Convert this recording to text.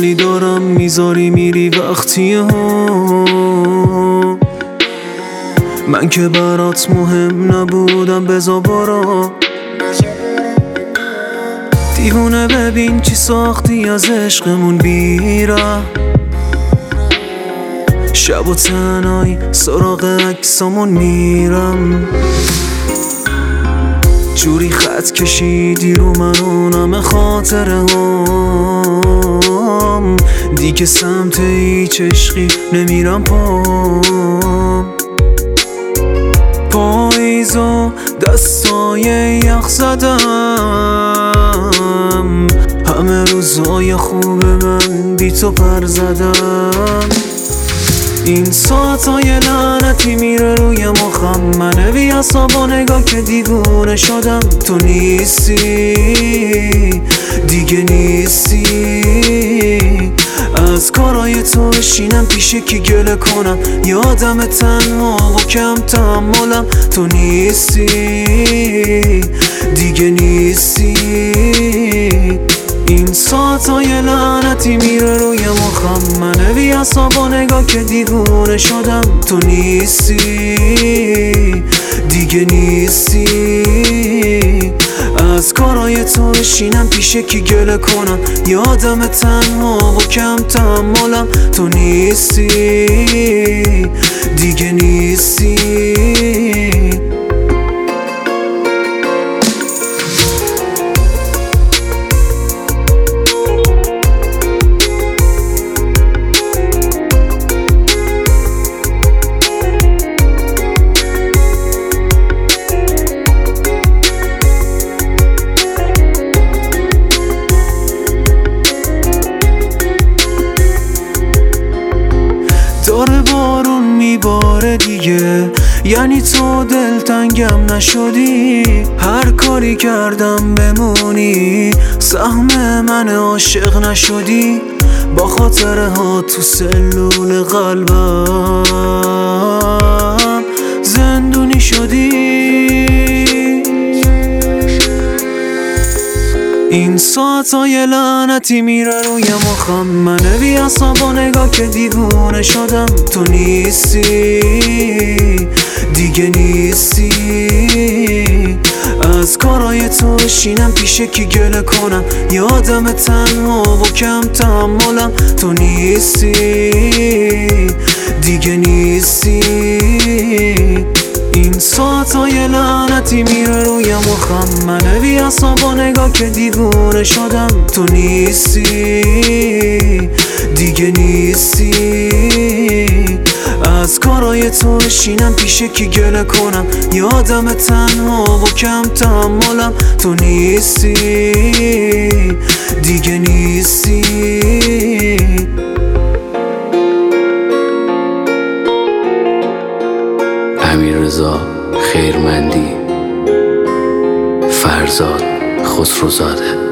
سوالی دارم میذاری میری وقتی هم من که برات مهم نبودم بذار برا دیوونه ببین چی ساختی از عشقمون بیره شب و تنهایی سراغ عکسامون میرم جوری خط کشیدی رو من اونم خاطره هم دیگه سمت هیچ عشقی نمیرم پاییز و دستای یخ زدم همه روزای خوب من بی تو پر زدم این ساعتای لعنتی میره روی مخم منه بی عصا نگاه که دیوونه شدم تو نیستی دیگه نیستی از کارای تو بشینم پیش کی گله کنم یادم تنها و کم تحملم تو نیستی دیگه نیستی این ساعتای لعنتی میره روی مخم منه بی عصا نگاه که دیوونه شدم تو نیستی دیگه نیستی از کارای تو بشینم پیش کی گله کنم یادم تنها و کم تحملم تو نیستی دیگه نیستی داره بارون میباره دیگه یعنی تو دلتنگم نشدی هر کاری کردم بمونی سهم من عاشق نشدی با خاطره ها تو سلول قلبم زندونی شدی این ساعتای لعنتی میره روی مخم منه بی عصا نگاه که دیوونه شدم تو نیستی دیگه نیستی از کارای تو بشینم پیش کی گله کنم یادم تنها و کم تحملم تو نیستی دیگه نیستی این ساعتای لعنتی میره روی مخم منه بی عصا نگاه که دیوونه شدم تو نیستی دیگه نیستی از کارای تو بشینم پیش کی گله کنم یادم تنها و کم تحملم تو نیستی دیگه نیستی امیررضا خیرمندی فرزاد خسروزاده